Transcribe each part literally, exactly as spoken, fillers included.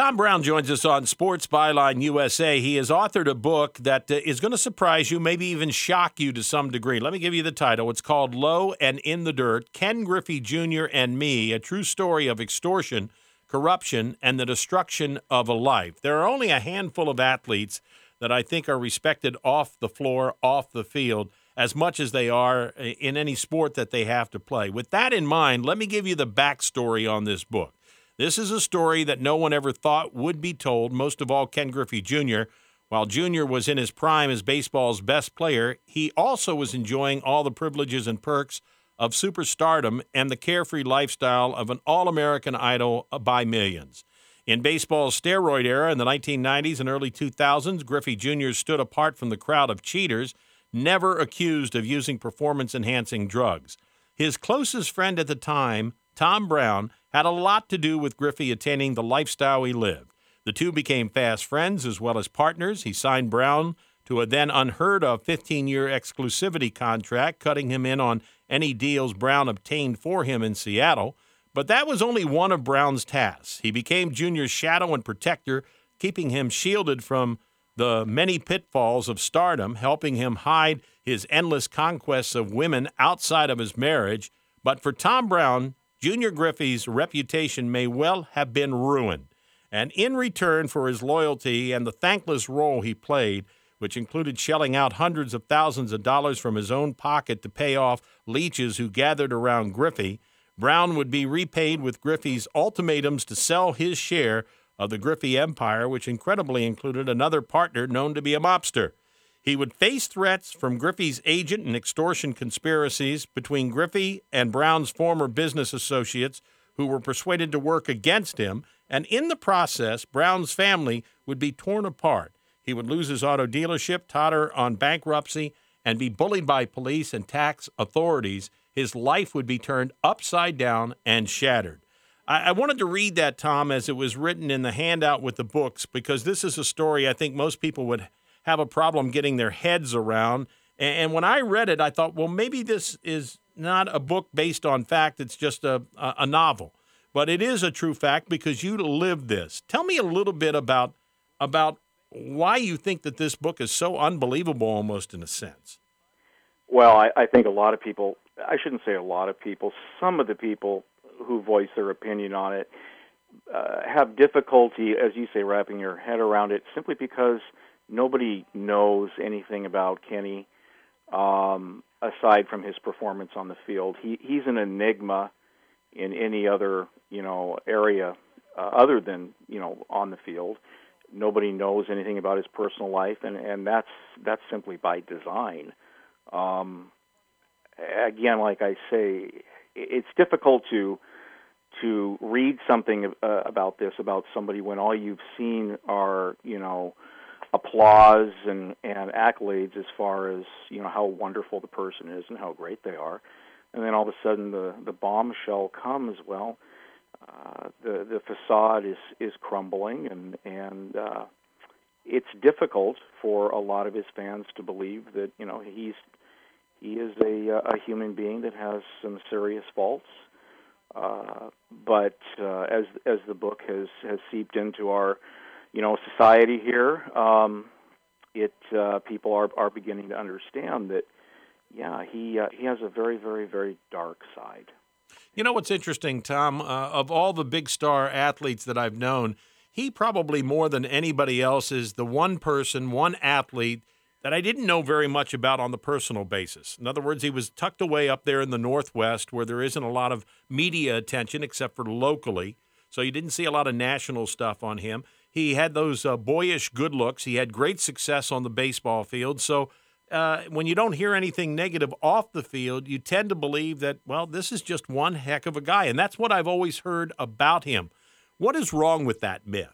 Tom Brown joins us on Sports Byline U S A. He has authored a book that uh, is going to surprise you, maybe even shock you to some degree. Let me give you the title. It's called Low and in the Dirt, Ken Griffey Junior and Me, a true story of extortion, corruption, and the destruction of a life. There are only a handful of athletes that I think are respected off the floor, off the field, as much as they are in any sport that they have to play. With that in mind, let me give you the backstory on this book. This is a story that no one ever thought would be told, most of all Ken Griffey Junior While Junior was in his prime as baseball's best player, he also was enjoying all the privileges and perks of superstardom and the carefree lifestyle of an all-American idol by millions. In baseball's steroid era in the nineteen nineties and early two thousands, Griffey Junior stood apart from the crowd of cheaters, never accused of using performance-enhancing drugs. His closest friend at the time, Tom Brown, had a lot to do with Griffey attaining the lifestyle he lived. The two became fast friends as well as partners. He signed Brown to a then unheard-of fifteen-year exclusivity contract, cutting him in on any deals Brown obtained for him in Seattle. But that was only one of Brown's tasks. He became Junior's shadow and protector, keeping him shielded from the many pitfalls of stardom, helping him hide his endless conquests of women outside of his marriage. But for Tom Brown, Junior Griffey's reputation may well have been ruined. And in return for his loyalty and the thankless role he played, which included shelling out hundreds of thousands of dollars from his own pocket to pay off leeches who gathered around Griffey, Brown would be repaid with Griffey's ultimatums to sell his share of the Griffey empire, which incredibly included another partner known to be a mobster. He would face threats from Griffey's agent and extortion conspiracies between Griffey and Brown's former business associates who were persuaded to work against him, and in the process, Brown's family would be torn apart. He would lose his auto dealership, totter on bankruptcy, and be bullied by police and tax authorities. His life would be turned upside down and shattered. I, I wanted to read that, Tom, as it was written in the handout with the books, because this is a story I think most people would have a problem getting their heads around. And, and when I read it, I thought, well, maybe this is not a book based on fact. It's just a, a, a novel. But it is a true fact because you lived this. Tell me a little bit about about why you think that this book is so unbelievable almost in a sense. Well, I, I think a lot of people, I shouldn't say a lot of people, some of the people who voice their opinion on it uh, have difficulty, as you say, wrapping your head around it simply because nobody knows anything about Kenny um, aside from his performance on the field. He he's an enigma in any other, you know, area uh, other than, you know, on the field. Nobody knows anything about his personal life, and, and that's that's simply by design. Um, again, like I say, it's difficult to to read something uh, about this, about somebody, when all you've seen are, you know, applause and, and accolades as far as, you know, how wonderful the person is and how great they are. And then all of a sudden the, the bombshell comes, well, uh, the the facade is, is crumbling, and, and uh, it's difficult for a lot of his fans to believe that, you know, he's he is a, a human being that has some serious faults. Uh, but uh, as as the book has, has seeped into our, you know, society here, um, it uh, people are are beginning to understand that, yeah, he uh, he has a very, very, very dark side. You know what's interesting, Tom? Uh, of all the big star athletes that I've known, he probably more than anybody else is the one person, one athlete that I didn't know very much about on the personal basis. In other words, he was tucked away up there in the Northwest where there isn't a lot of media attention except for locally, so you didn't see a lot of national stuff on him. He had those uh, boyish good looks. He had great success on the baseball field. So uh, when you don't hear anything negative off the field, you tend to believe that, well, this is just one heck of a guy. And that's what I've always heard about him. What is wrong with that myth?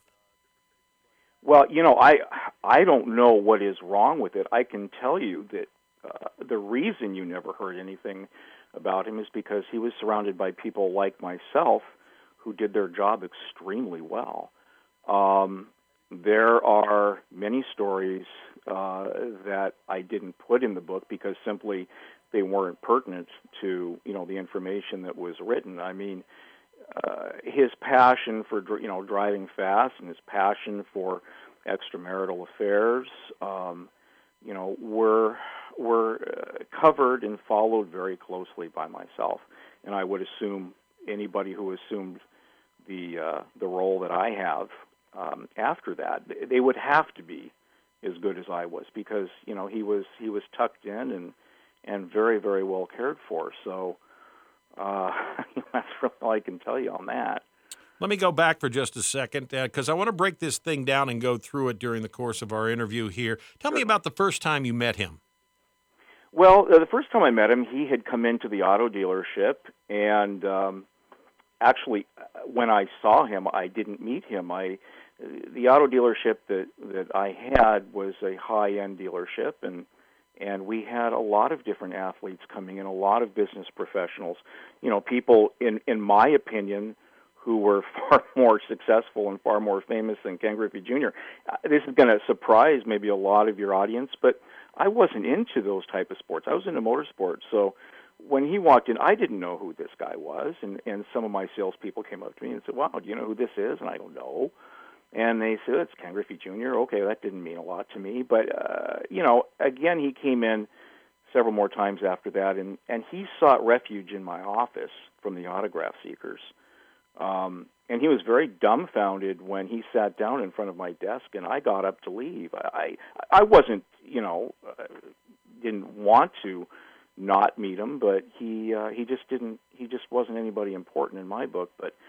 Well, you know, I I don't know what is wrong with it. I can tell you that uh, the reason you never heard anything about him is because he was surrounded by people like myself who did their job extremely well. Um, there are many stories uh, that I didn't put in the book because simply they weren't pertinent to, you know, the information that was written. I mean, uh, his passion for dr- you know driving fast and his passion for extramarital affairs, um, you know, were were uh, covered and followed very closely by myself, and I would assume anybody who assumed the uh, the role that I have um, after that, they would have to be as good as I was, because you know he was he was tucked in and and very very well cared for. So uh, that's really all I can tell you on that. Let me go back for just a second, because uh, I want to break this thing down and go through it during the course of our interview here. Tell me about the first time you met him. Well, uh, the first time I met him, he had come into the auto dealership, and um, actually, when I saw him, I didn't meet him. I the auto dealership that that I had was a high-end dealership, and and we had a lot of different athletes coming in, a lot of business professionals. You know, people in in my opinion, who were far more successful and far more famous than Ken Griffey Junior Uh, this is going to surprise maybe a lot of your audience, but I wasn't into those type of sports. I was into motorsports. So when he walked in, I didn't know who this guy was, and, and some of my salespeople came up to me and said, wow, do you know who this is? And I don't know. And they said, it's Ken Griffey Junior Okay, that didn't mean a lot to me. But, uh, you know, again, he came in several more times after that, and, and he sought refuge in my office from the autograph seekers. Um, and he was very dumbfounded when he sat down in front of my desk, and I got up to leave. I, I, I wasn't, you know, uh, didn't want to not meet him, but he, uh, he just didn't. He just wasn't anybody important in my book. But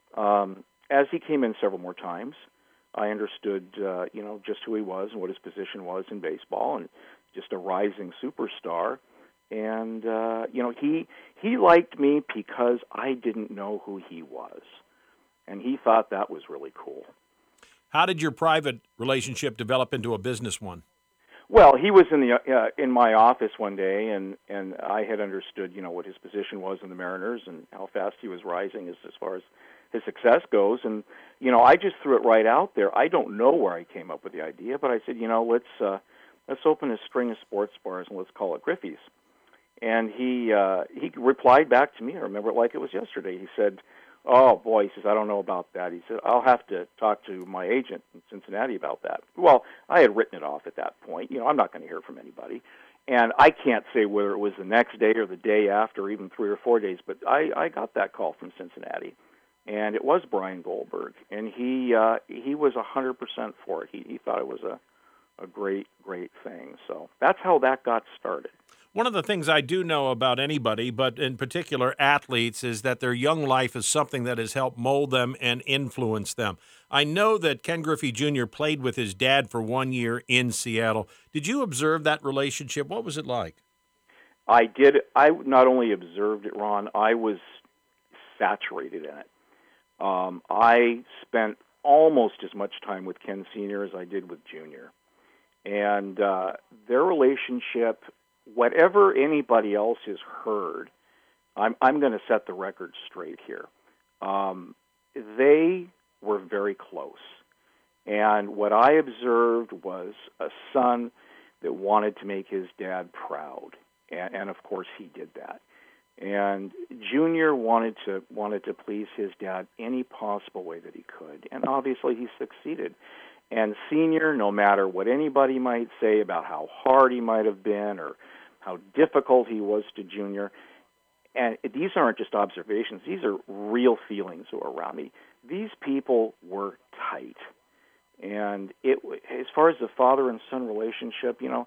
um, as he came in several more times, I understood, uh, you know, just who he was and what his position was in baseball, and just a rising superstar. And, uh, you know, he he liked me because I didn't know who he was. And he thought that was really cool. How did your private relationship develop into a business one? Well, he was in the uh, in my office one day, and, and I had understood, you know, what his position was in the Mariners and how fast he was rising as, as far as his success goes. And, you know, I just threw it right out there. I don't know where I came up with the idea, but I said, you know, let's uh, let's open a string of sports bars and let's call it Griffey's. And he uh, he replied back to me. I remember it like it was yesterday. He said, oh, boy, he says, I don't know about that. He said, I'll have to talk to my agent in Cincinnati about that. Well, I had written it off at that point. You know, I'm not going to hear from anybody. And I can't say whether it was the next day or the day after, or even three or four days, but I, I got that call from Cincinnati. And it was Brian Goldberg. And he uh, he was one hundred percent for it. He, he thought it was a, a great, great thing. So that's how that got started. One of the things I do know about anybody, but in particular athletes, is that their young life is something that has helped mold them and influence them. I know that Ken Griffey Junior played with his dad for one year in Seattle. Did you observe that relationship? What was it like? I did. I not only observed it, Ron, I was saturated in it. Um, I spent almost as much time with Ken Senior as I did with Junior. And uh, their relationship, whatever anybody else has heard, I'm, I'm going to set the record straight here. Um, they were very close. And what I observed was a son that wanted to make his dad proud. And, and of course, he did that. And Junior wanted to wanted to please his dad any possible way that he could. And obviously, he succeeded. And Senior, no matter what anybody might say about how hard he might have been or how difficult he was to Junior, and these aren't just observations, these are real feelings who are around me. These people were tight. And it, as far as the father and son relationship, you know,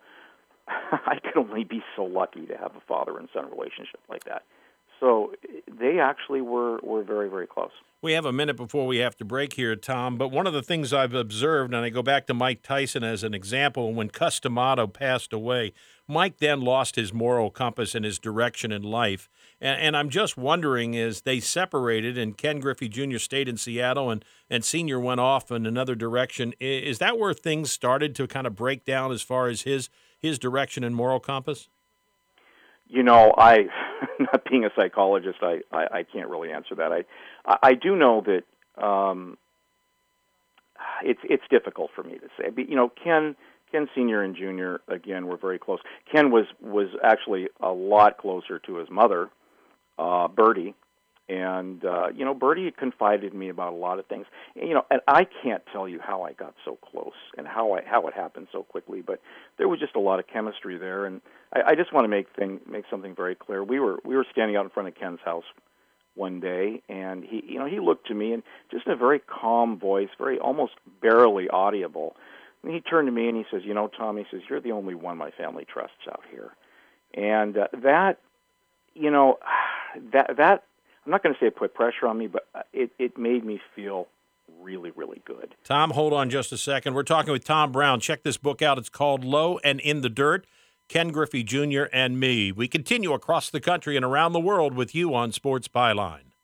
I could only be so lucky to have a father and son relationship like that. So they actually were, were very, very close. We have a minute before we have to break here, Tom, but one of the things I've observed, and I go back to Mike Tyson as an example, when Cus D'Amato passed away, Mike then lost his moral compass and his direction in life. And, and I'm just wondering, as they separated and Ken Griffey Junior stayed in Seattle and, and Senior went off in another direction, is that where things started to kind of break down as far as his his direction and moral compass? You know, I, not being a psychologist, I, I, I can't really answer that. I, I do know that um, it's it's difficult for me to say. But, you know, Ken Ken Senior and Junior again were very close. Ken was was actually a lot closer to his mother, uh, Bertie, And, uh, you know, Bertie confided in me about a lot of things. You know, and I can't tell you how I got so close and how I how it happened so quickly, but there was just a lot of chemistry there. And I, I just want to make thing make something very clear. We were we were standing out in front of Ken's house one day, and he, you know, he looked to me and just in a very calm voice, very almost barely audible. And he turned to me and he says, "You know, Tom," he says, "you're the only one my family trusts out here." And uh, that, you know, that that. I'm not going to say it put pressure on me, but it, it made me feel really, really good. Tom, hold on just a second. We're talking with Tom Brown. Check this book out. It's called Low and in the Dirt, Ken Griffey Junior and Me. We continue across the country and around the world with you on Sports Byline.